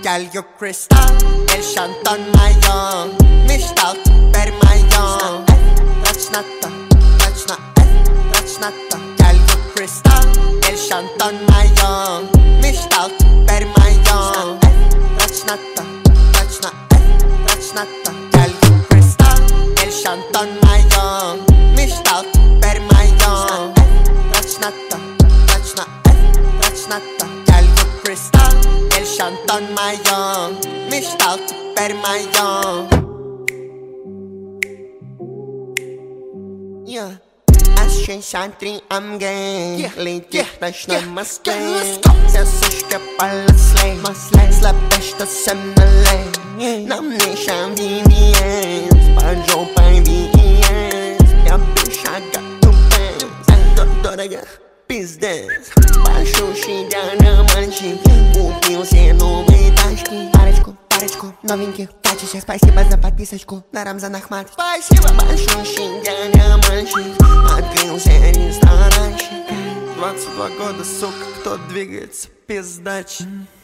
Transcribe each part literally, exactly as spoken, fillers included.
Girl, you crystal, el shantan mayon. Mishtal, per mayon. That's not the, that's not, that's not the. Girl, you crystal, el shantan mayon. Mishtal, per mayon. That's not the, that's not, that's not the. Girl, you crystal, el shantan mayon. Mishtal, per mayon. That's not the, that's not, that's not the. Girl, you crystal, el shantan mayon. Mishtal, per mayon. Yeah. Ashen shantri am gay. Lady dash na maskay. Sasushka pala slay. Slapeshta semnalay. Nam nation V V S. Panjo pai V E S. Ya bicha gato pants. Dodora pizdes. Baixo xinga na manchi. O que você não me tasque. Парочку, парочку новеньких пачечек. Спасибо за подписочку на Рамзан Ахмат. Спасибо. Большой шинья на манчи. Открылся ресторанчик. Двадцать два года, сука, кто двигается пиздач.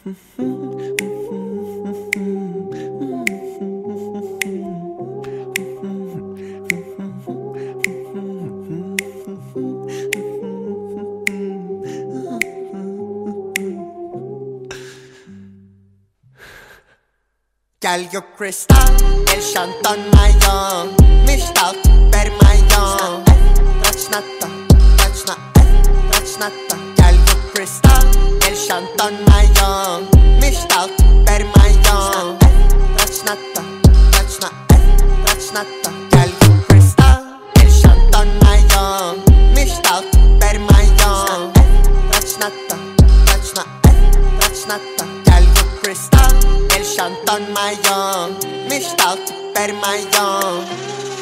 Girl, you crystal, el shantan mayon. Mishtal, per mayon. That's not the, that's not, that's not the. Girl, you crystal, el shantan mayon. Mishtal, per mayon. That's not the, that's not, that's not the. Girl, you crystal, el shantan mayon. Mishtal, per mayon. That's not the, that's not, that's not the. Girl, you crystal, el shantan mayon. Mishtal, per mayon.